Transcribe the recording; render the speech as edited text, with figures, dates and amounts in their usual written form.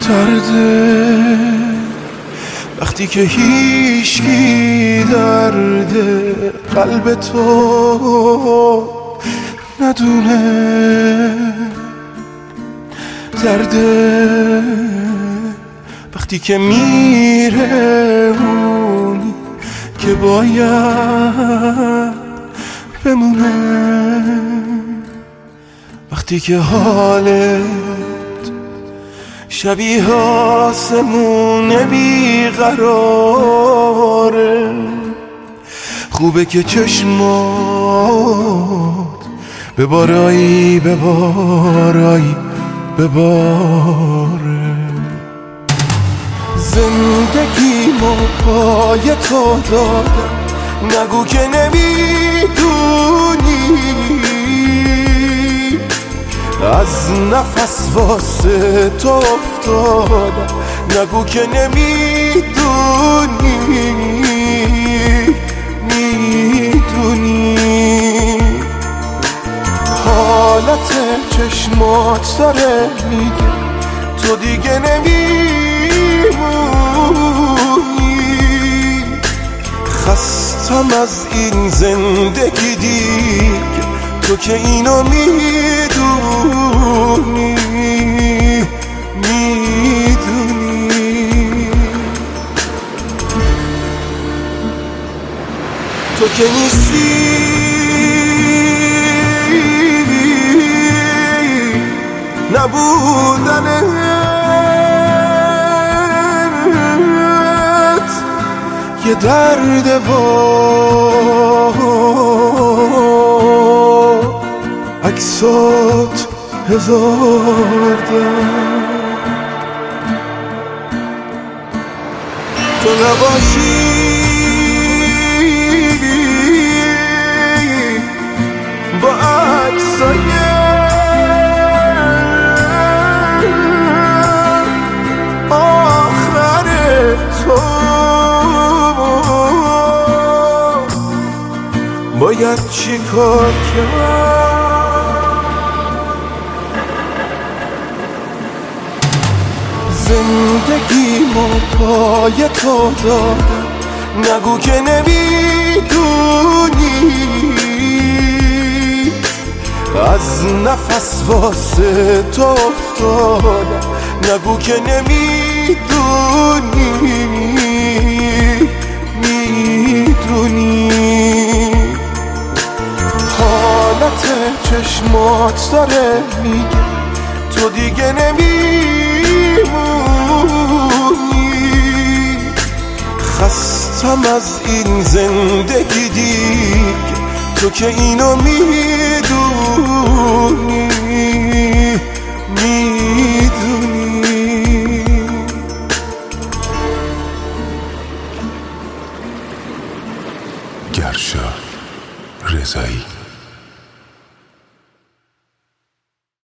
درده وقتی که هیچکی درد قلب تو ندونه، درده وقتی که میره اونی که باید بمونه، وقتی که حالت شبیه آسمون بیقراره، خوبه که چشمات ببارایی ببارایی بباره. زندگیمو پای تو دادم، نگو که نمیدونی، از نفس واسه تو افتادم، نگو که نمیدونی، میدونی حالت چشمات داره میگه تو دیگه نمیمونی. خستم از این زندگی دیگه، تو که اینو میدونی، میدونی تو که نیستی نبودنت یه درد و عکسات هزار درد. تو نباشی با عکسای باید چی کار کرد؟ زندگیمو پای تو دادم، نگو که نمیدونی، از نفس واسه تو افتادم، نگو که نمیدونی، میدونی حالت چشمات داره میگه تو دیگه نمیمونی. خستم از این زندگی دیگه، تو که اینو میدونی، میدونی گرشا رضایی.